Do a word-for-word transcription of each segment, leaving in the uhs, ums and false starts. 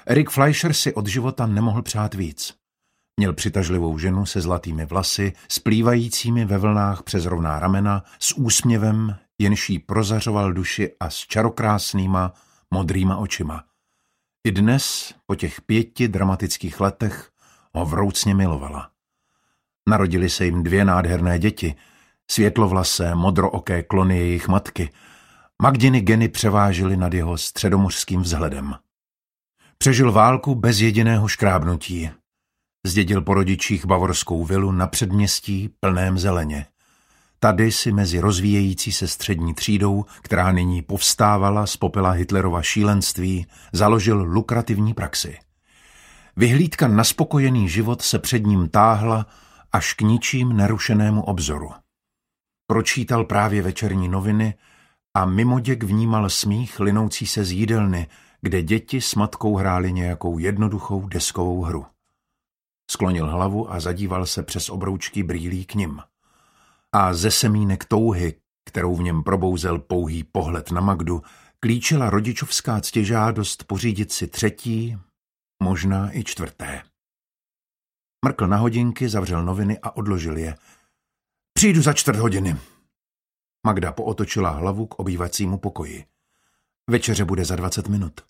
Erik Fleischer si od života nemohl přát víc. Měl přitažlivou ženu se zlatými vlasy, splývajícími ve vlnách přes rovná ramena, s úsměvem, jenž jí prozařoval duši a s čarokrásnýma, modrýma očima. I dnes, po těch pěti dramatických letech, ho vroucně milovala. Narodily se jim dvě nádherné děti, světlovlasé, modrooké klony jejich matky. Magdiny geny převážily nad jeho středomořským vzhledem. Přežil válku bez jediného škrábnutí. Zdědil po rodičích bavorskou vilu na předměstí plném zeleně. Tady si mezi rozvíjející se střední třídou, která nyní povstávala z popela Hitlerova šílenství, založil lukrativní praxi. Vyhlídka na spokojený život se před ním táhla až k ničím nerušenému obzoru. Pročítal právě večerní noviny a mimoděk vnímal smích linoucí se z jídelny, kde děti s matkou hrály nějakou jednoduchou deskovou hru. Sklonil hlavu a zadíval se přes obroučky brýlí k nim. A ze semínek touhy, kterou v něm probouzel pouhý pohled na Magdu, klíčila rodičovská ctižádost pořídit si třetí, možná i čtvrté. Mrkl na hodinky, zavřel noviny a odložil je. Přijdu za čtvrt hodiny. Magda pootočila hlavu k obývacímu pokoji. Večeře bude za dvacet minut.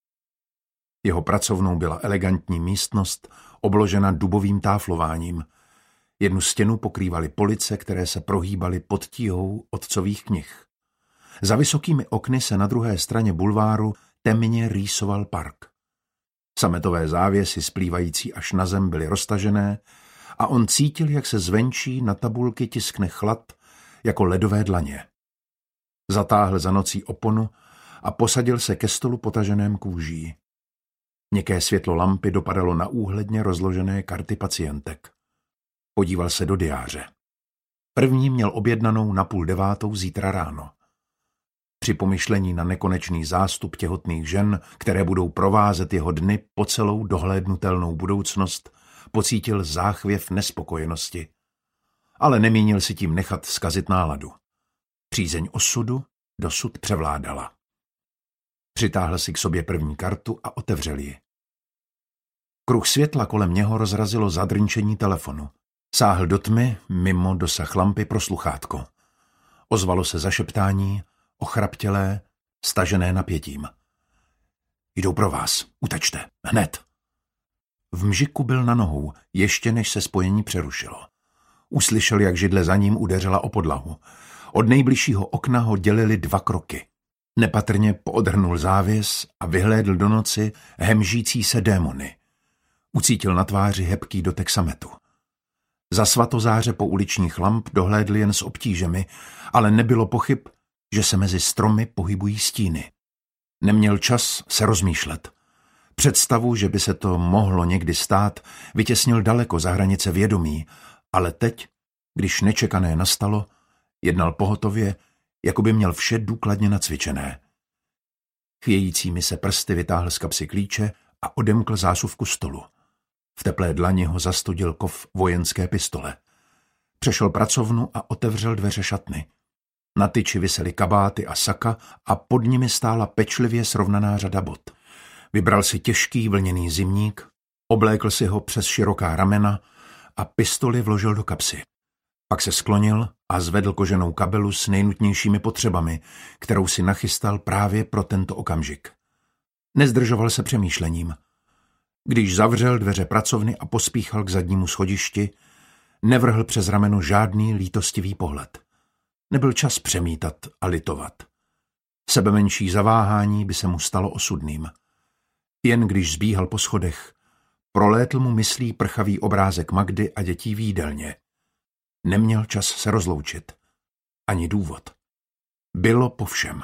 Jeho pracovnou byla elegantní místnost, obložena dubovým táflováním. Jednu stěnu pokrývaly police, které se prohýbaly pod tíhou otcových knih. Za vysokými okny se na druhé straně bulváru temně rýsoval park. Sametové závěsy splývající až na zem byly roztažené a on cítil, jak se zvenčí na tabulky tiskne chlad jako ledové dlaně. Zatáhl za nocí oponu a posadil se ke stolu potaženém kůží. Měkké světlo lampy dopadalo na úhledně rozložené karty pacientek. Podíval se do diáře. První měl objednanou na půl devátou zítra ráno. Při pomyšlení na nekonečný zástup těhotných žen, které budou provázet jeho dny po celou dohlédnutelnou budoucnost, pocítil záchvěv nespokojenosti. Ale nemínil si tím nechat zkazit náladu. Přízeň osudu dosud převládala. Přitáhl si k sobě první kartu a otevřel ji. Kruh světla kolem něho rozrazilo zadrnčení telefonu. Sáhl do tmy, mimo dosah lampy pro sluchátko. Ozvalo se zašeptání, ochraptělé, stažené napětím. Jdou pro vás, utečte, hned. V mžiku byl na nohou, ještě než se spojení přerušilo. Uslyšel, jak židle za ním udeřila o podlahu. Od nejbližšího okna ho dělily dva kroky. Nepatrně poodhrnul závěs a vyhlédl do noci hemžící se démony. Ucítil na tváři hebký dotek sametu. Za svatozáře po uličních lamp dohlédl jen s obtížemi, ale nebylo pochyb, že se mezi stromy pohybují stíny. Neměl čas se rozmýšlet. Představu, že by se to mohlo někdy stát, vytěsnil daleko za hranice vědomí, ale teď, když nečekané nastalo, jednal pohotově, jako by měl vše důkladně nacvičené. Chvějícími se prsty vytáhl z kapsy klíče a odemkl zásuvku stolu. V teplé dlani ho zastudil kov vojenské pistole. Přešel pracovnu a otevřel dveře šatny. Na tyči visely kabáty a saka a pod nimi stála pečlivě srovnaná řada bot. Vybral si těžký vlněný zimník, oblékl si ho přes široká ramena a pistoli vložil do kapsy. Pak se sklonil a zvedl koženou kabelu s nejnutnějšími potřebami, kterou si nachystal právě pro tento okamžik. Nezdržoval se přemýšlením. Když zavřel dveře pracovny a pospíchal k zadnímu schodišti, nevrhl přes rameno žádný lítostivý pohled. Nebyl čas přemítat a litovat. Sebemenší zaváhání by se mu stalo osudným. Jen když zbíhal po schodech, prolétl mu myslí prchavý obrázek Magdy a dětí v jídelně. Neměl čas se rozloučit. Ani důvod. Bylo po všem.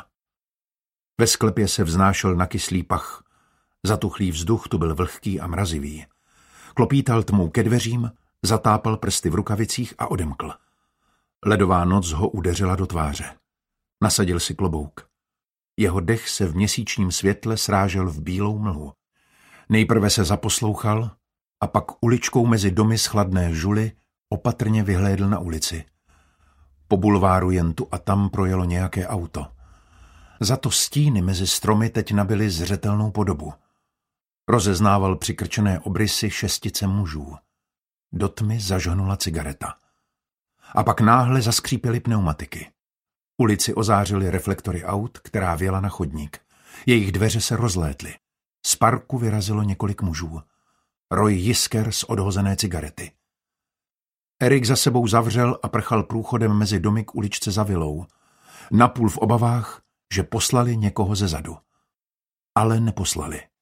Ve sklepě se vznášel na kyslý pach. Zatuchlý vzduch tu byl vlhký a mrazivý. Klopítal tmou ke dveřím, zatápal prsty v rukavicích a odemkl. Ledová noc ho udeřila do tváře. Nasadil si klobouk. Jeho dech se v měsíčním světle srážel v bílou mlhu. Nejprve se zaposlouchal a pak uličkou mezi domy z chladné žuly opatrně vyhlédl na ulici. Po bulváru jen tu a tam projelo nějaké auto. Za to stíny mezi stromy teď nabyly zřetelnou podobu. Rozeznával přikrčené obrysy šestice mužů. Do tmy zažhnula cigareta. A pak náhle zaskřípěly pneumatiky. Ulici ozářily reflektory aut, která vjela na chodník. Jejich dveře se rozlétly. Z parku vyrazilo několik mužů. Roj jisker z odhozené cigarety. Erik za sebou zavřel a prchal průchodem mezi domy k uličce za vilou. Napůl v obavách, že poslali někoho ze zadu. Ale neposlali.